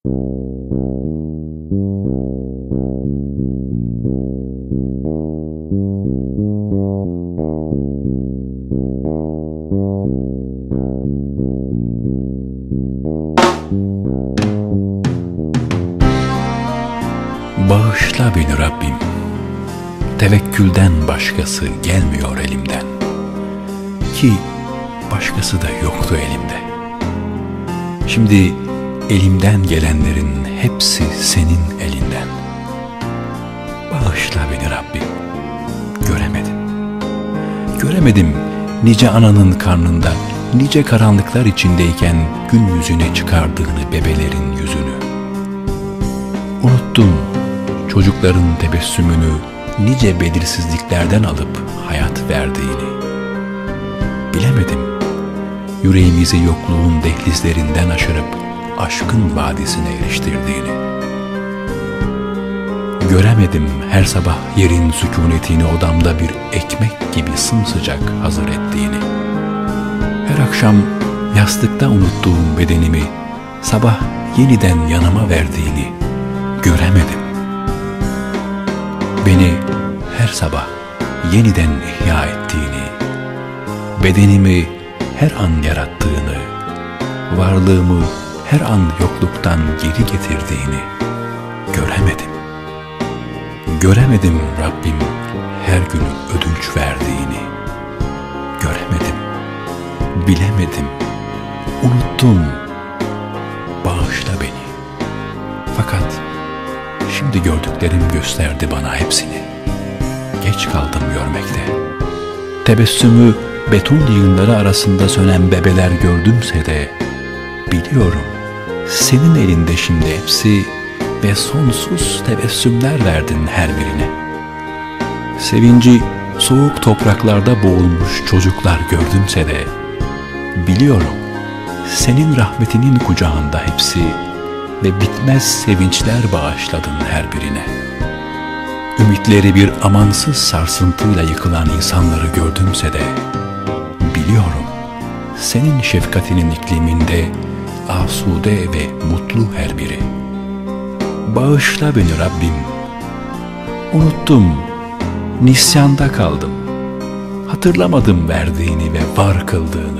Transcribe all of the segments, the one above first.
Bağışla beni Rabbim, tevekkülden başkası gelmiyor elimden. Ki başkası da yoktu elimde. Şimdi elimden gelenlerin hepsi senin elinden. Bağışla beni Rabbim, göremedim. Göremedim nice ananın karnında, nice karanlıklar içindeyken gün yüzüne çıkardığını bebelerin yüzünü. Unuttum çocukların tebessümünü, nice belirsizliklerden alıp hayat verdiğini. Bilemedim yüreğimizi yokluğun dehlizlerinden aşırıp aşkın vadisine eriştirdiğini. Göremedim her sabah yerin sükunetini odamda bir ekmek gibi sımsıcak hazır ettiğini. Her akşam yastıkta unuttuğum bedenimi sabah yeniden yanıma verdiğini göremedim. Beni her sabah yeniden ihya ettiğini, bedenimi her an yarattığını, varlığımı her an yokluktan geri getirdiğini göremedim. Göremedim Rabbim her gün ödünç verdiğini. Göremedim, bilemedim, unuttum. Bağışla beni. Fakat şimdi gördüklerim gösterdi bana hepsini. Geç kaldım görmekte. Tebessümü beton yığınları arasında sönen bebeler gördümse de biliyorum senin elinde şimdi hepsi ve sonsuz tebessümler verdin her birine. Sevinci soğuk topraklarda boğulmuş çocuklar gördümse de biliyorum senin rahmetinin kucağında hepsi ve bitmez sevinçler bağışladın her birine. Ümitleri bir amansız sarsıntıyla yıkılan insanları gördümse de biliyorum senin şefkatinin ikliminde asude ve mutlu her biri. Bağışla beni Rabbim. Unuttum, nisyanda kaldım. Hatırlamadım verdiğini ve var kıldığını.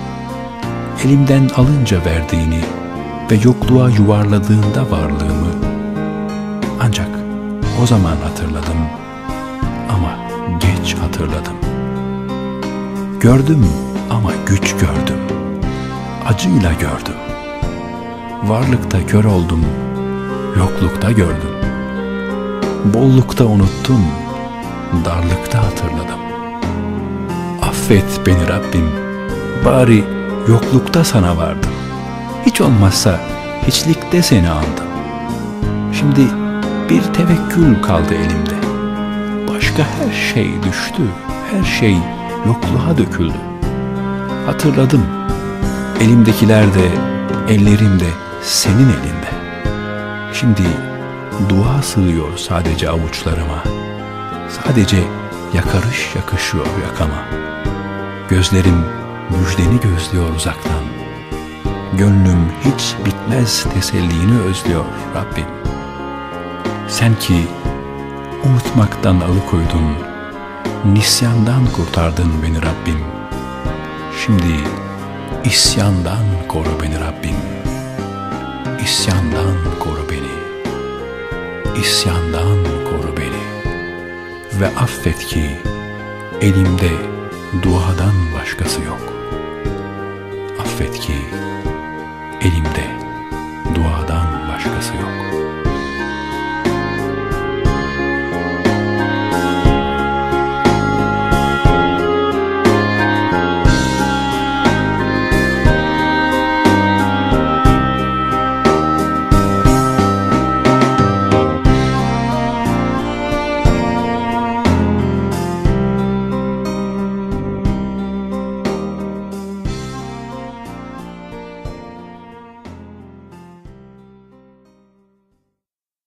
Elimden alınca verdiğini ve yokluğa yuvarladığında varlığımı. Ancak o zaman hatırladım ama geç hatırladım. Gördüm ama güç gördüm. Acıyla gördüm. Varlıkta kör oldum, yoklukta gördüm. Bollukta unuttum, darlıkta hatırladım. Affet beni Rabbim, bari yoklukta sana vardım. Hiç olmazsa hiçlikte seni andım. Şimdi bir tevekkül kaldı elimde. Başka her şey düştü, her şey yokluğa döküldü. Hatırladım, elimdekiler de, ellerim de senin elinde. Şimdi dua sığıyor sadece avuçlarıma. Sadece yakarış yakışıyor yakama. Gözlerim müjdeni gözlüyor uzaktan. Gönlüm hiç bitmez tesellini özlüyor Rabbim. Sen ki unutmaktan alıkoydun, nisyandan kurtardın beni Rabbim. Şimdi isyandan koru beni Rabbim. İsyandan koru beni. İsyandan koru beni. Ve affet ki elimde duadan başkası yok. Affet ki elimde duadan başkası yok.